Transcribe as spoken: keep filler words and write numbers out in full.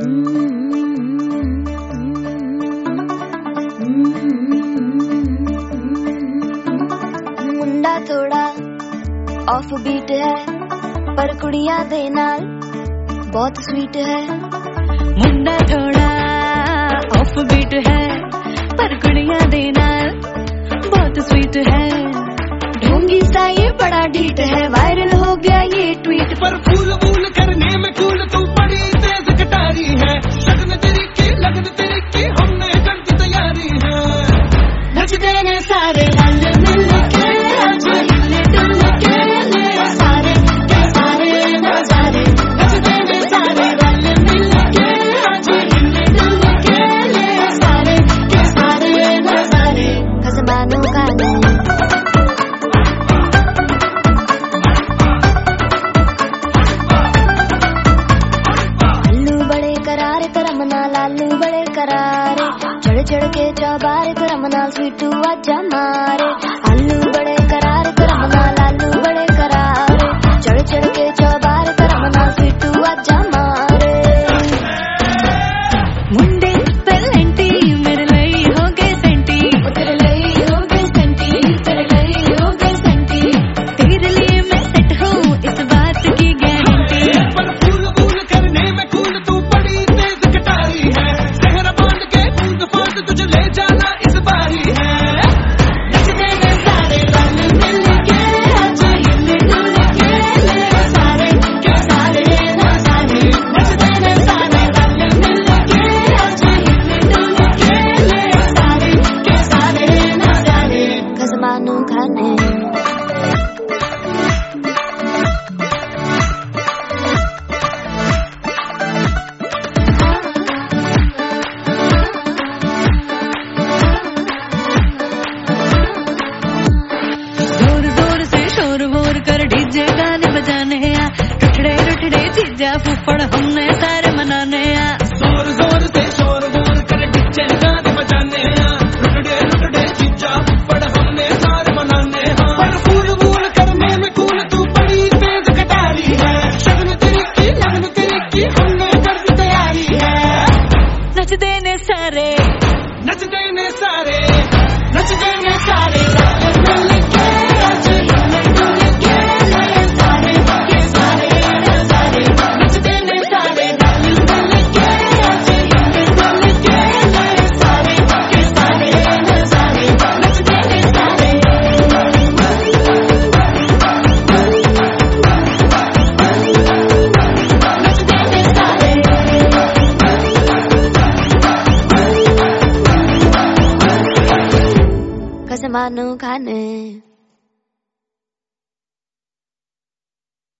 मुंडा थोड़ा off beat है पर कुड़ियां दे नाल बहुत स्वीट है। मुंडा थोड़ा ऑफ बीट है पर कुड़ियां दे नाल बहुत स्वीट है। ढोंगी सा ये बड़ा ढीठ है, वायरल हो गया ये ट्वीट। पर फूल फूल करने में कूल तू बड़ी तेज कटारी है। लगन तेरी की लगन तेरी की हमने कर दी तैयारी है। नचते ने सारे रल मिल के आज हिले डुल के ले सारे के सारे नजारे। नचते ने सारे रल मिल के आज हिले डुल के ले सारे के सारे नजारे। खसमानो गाने लालू बड़े करारे चढ़ चढ़ के चौबारे करमना स्वीटू आजा मारे। आलू बड़े करारे करमना लालू बड़े करारे चढ़ चढ़ के चौबारे करमना स्वीटू आजा मारे। मुंडे पेलेंटी मेरे लिए हो गए सेंटी, तेरे लिए हो गए सेंटी, तेरे लिए हो गए सेंटी। तेरे लिए मैं सेट हूँ इस बात की गारंटी। पर फूल फूल करने में कूल तू बड़ी तेज कटारी है। शहर बांध के कूद फांद तुझे ले जाना इस बारी है। नचते ने सारे रल मिल के आज हिले डुल के ले सारे के सारे नजारे। नचते ने सारे रल मिल के आज हिले डुल के ले सारे के सारे नजारे। खसमानो खाने जोर जोर से शोर वोर कर डीजे गाने बजाने आ। रुठड़े रुठड़े चीजा फूफड़ हमने सारे मनाने आ। जोर जोर से शोर वोर कर डीजे गाने बजाने हैं। रुकड़े रुकड़े चीजा पड़ हमने सारे मनाने हैं। पर फूल फूल करने में कूल तू बड़ी तेज कटारी है। शगन तेरी की लगन तेरी की हमने कर दी तैयारी है। नचते ने सारे नचते ने सारे नचते ने सारे मिल के आज हिले डुल के ले सारे के सारे नजारे। नचते ने सारे रल मिल के आज हिले डुल के ले सारे के सारे नजारे। नचते ने सारे नचते ने सारे खसमानो खाने।